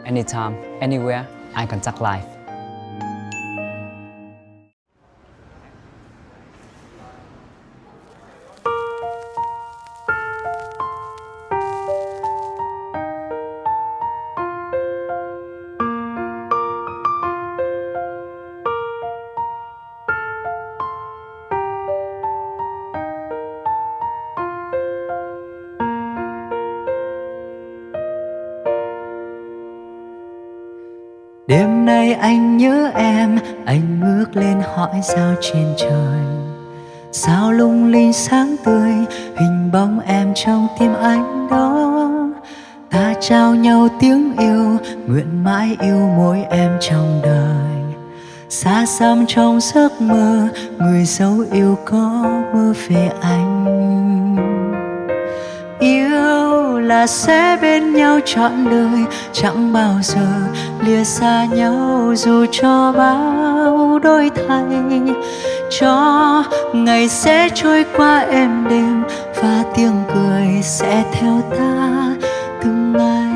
anytime, anywhere, Eye Contact Live. Đêm nay anh nhớ em, anh ngước lên hỏi sao trên trời. Sao lung linh sáng tươi, hình bóng em trong tim anh đó. Ta trao nhau tiếng yêu, nguyện mãi yêu mỗi em trong đời. Xa xăm trong giấc mơ, người dấu yêu có mơ về anh. Yêu là sẽ bên nhau trọn đời, chẳng bao giờ lìa xa nhau dù cho bao đổi thay. Cho ngày sẽ trôi qua êm đềm và tiếng cười sẽ theo ta từng ngày.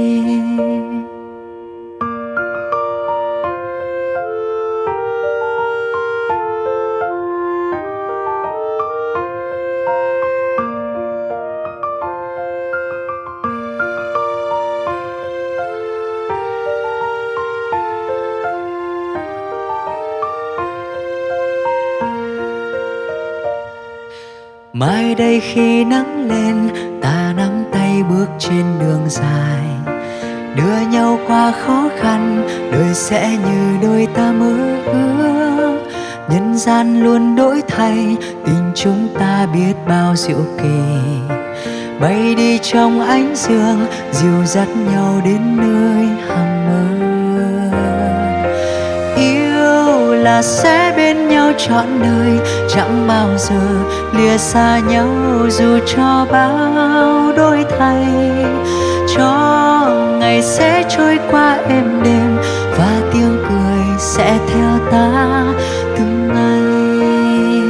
Mai đây khi nắng lên, ta nắm tay bước trên đường dài, đưa nhau qua khó khăn, đời sẽ như đôi ta mơ ước. Nhân gian luôn đổi thay, tình chúng ta biết bao diệu kỳ. Bay đi trong ánh dương, dìu dắt nhau đến nơi hằng mơ. Yêu là sẽ bên nhau trọn đời, chẳng bao giờ lìa xa nhau dù cho bao đổi thay. Cho ngày sẽ trôi qua êm đềm và tiếng cười sẽ theo ta từng ngày.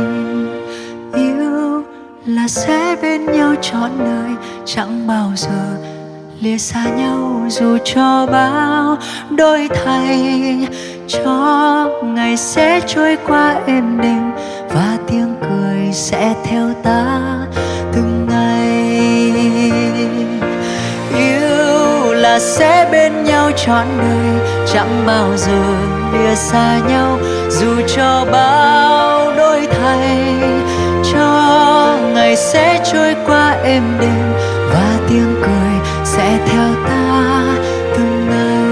Yêu là sẽ bên nhau trọn đời, chẳng bao giờ lìa xa nhau dù cho bao đổi thay. Cho ngày sẽ trôi qua êm đềm và tiếng cười sẽ theo ta từng ngày. Yêu là sẽ bên nhau trọn đời, chẳng bao giờ lìa xa nhau dù cho bao đổi thay. Cho ngày sẽ trôi qua êm đềm và tiếng cười sẽ theo ta từng ngày.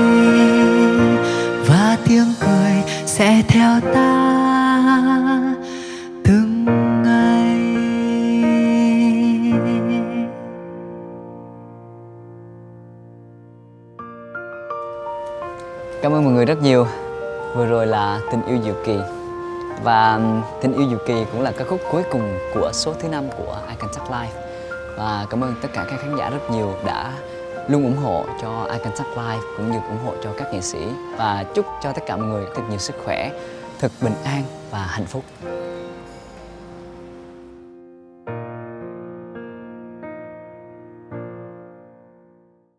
Và tiếng cười sẽ theo ta từng ngày. Cảm ơn mọi người rất nhiều. Vừa rồi là Tình Yêu Diệu Kỳ. Và Tình Yêu Diệu Kỳ cũng là ca khúc cuối cùng của số thứ 5 của Eye Contact Live. Và cảm ơn tất cả các khán giả rất nhiều đã luôn ủng hộ cho Eye Contact Live cũng như ủng hộ cho các nghệ sĩ. Và chúc cho tất cả mọi người thật nhiều sức khỏe, thật bình an và hạnh phúc.